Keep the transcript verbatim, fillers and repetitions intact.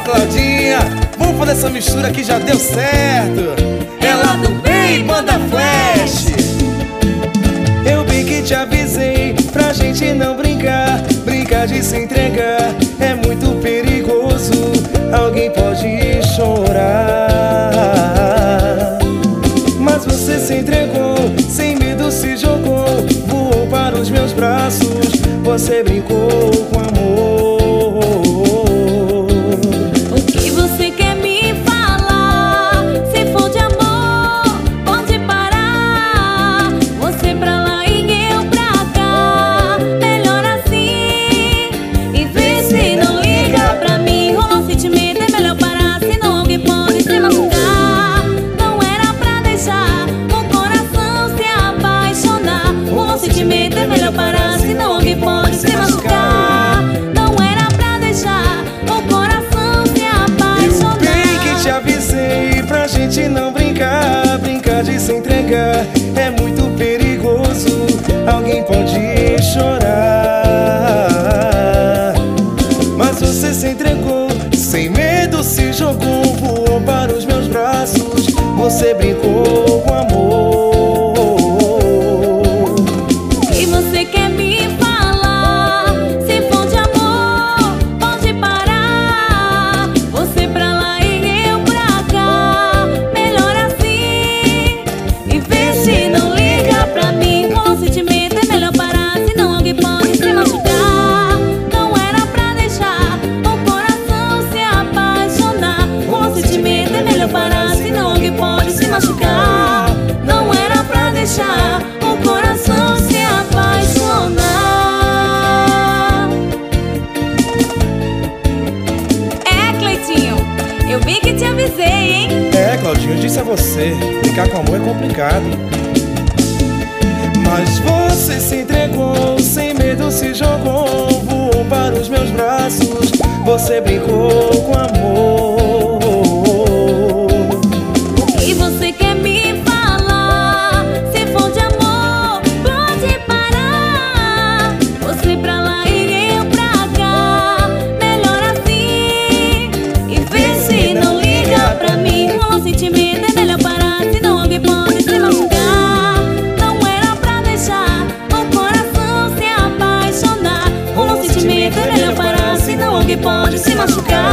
Claudinha, vamos fazer essa mistura que já deu certo. Ela do bem, banda Flash. Eu bem que te avisei pra gente não brincar. Brincar de se entregar é muito perigoso. Alguém pode chorar. Mas você se entregou, sem medo se jogou, voou para os meus braços. Você brincou com amor. O que você quer me falar? Se for de amor, pode parar. Você pra lá e eu pra cá. Melhor assim. E vê se não liga pra mim. Rolou sentimento, é melhor parar. Senão alguém pode se machucar. Não era pra deixar o coração se apaixonar. Rolou sentimento, é melhor parar. Senão alguém pode se machucar. Não era pra deixar o coração se apaixonar. Eu bem que te avisei pra gente não brincar. Brincar de se entregar é muito perigoso. Alguém pode chorar. Mas você se entregou, sem medo se jogou, voou para os meus braços. Você brincou com amor. E você quer me falar? Se for de amor, pode parar. Você pra lá e eu pra cá. Melhor assim. E vê se não liga pra mim. Com o sentimento é melhor parar. Senão alguém pode se machucar. Não era pra deixar o coração se apaixonar. Com o sentimento é melhor parar. Senão alguém pode se machucar. Não era pra deixar o coração se apaixonar. É, Cleitinho, eu vi que te avisei, hein? É, Claudinho, eu disse a você, brincar com amor é complicado. Mas você se entregou, sem medo se jogou, voou para os meus braços. Você brincou com amor. O que você quer me falar? Se for de amor, pode parar. Você pra lá e eu pra cá. Melhor assim. E vê se não liga pra mim. Com o sentimento é melhor parar. Senão alguém pode se machucar. Não era pra deixar o coração se apaixonar. Com o sentimento é melhor parar. Senão alguém pode se machucar.